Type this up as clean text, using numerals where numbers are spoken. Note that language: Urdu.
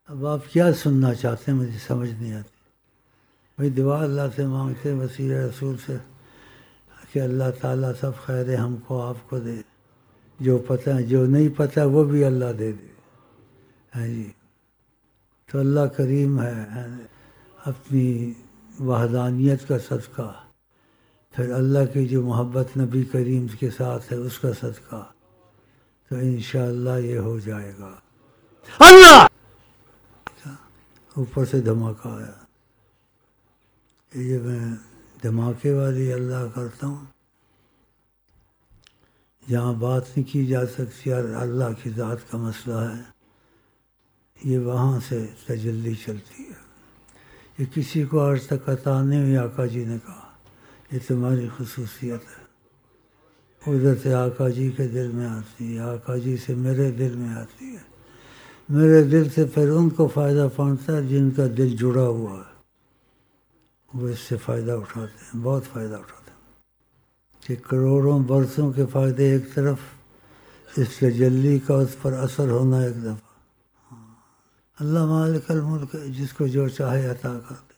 اب آپ کیا سننا چاہتے ہیں مجھے سمجھ نہیں آتی. بھائی دعا اللہ سے مانگتے ہیں وسیلہ رسول سے کہ اللہ تعالیٰ سب خیر ہم کو آپ کو دے، جو پتہ ہے جو نہیں پتہ وہ بھی اللہ دے دے. ہاں جی، تو اللہ کریم ہے. اپنی وحدانیت کا صدقہ، پھر اللہ کی جو محبت نبی کریم کے ساتھ ہے اس کا صدقہ، تو انشاءاللہ یہ ہو جائے گا. اللہ اوپر سے دھماکہ آیا. یہ میں دھماکے والی اللہ کرتا ہوں، جہاں بات نہیں کی جا سکتی اور اللہ کی ذات کا مسئلہ ہے، یہ وہاں سے تجلی چلتی ہے. یہ کسی کو آج تک عطا نہیں ہوئی. آقا جی نے کہا یہ تمہاری خصوصیت ہے. ادھر سے آقا جی کے دل میں آتی ہے، آقا جی سے میرے دل میں آتی ہے، میرے دل سے پھر ان کو فائدہ پہنچتا ہے جن کا دل جڑا ہوا ہے، وہ اس سے فائدہ اٹھاتے ہیں، بہت فائدہ اٹھاتے ہیں. کہ کروڑوں برسوں کے فائدے ایک طرف، اس تجلی کا اس پر اثر ہونا ایک دفعہ. اللہ مالک الملک، جس کو جو چاہے عطا کر.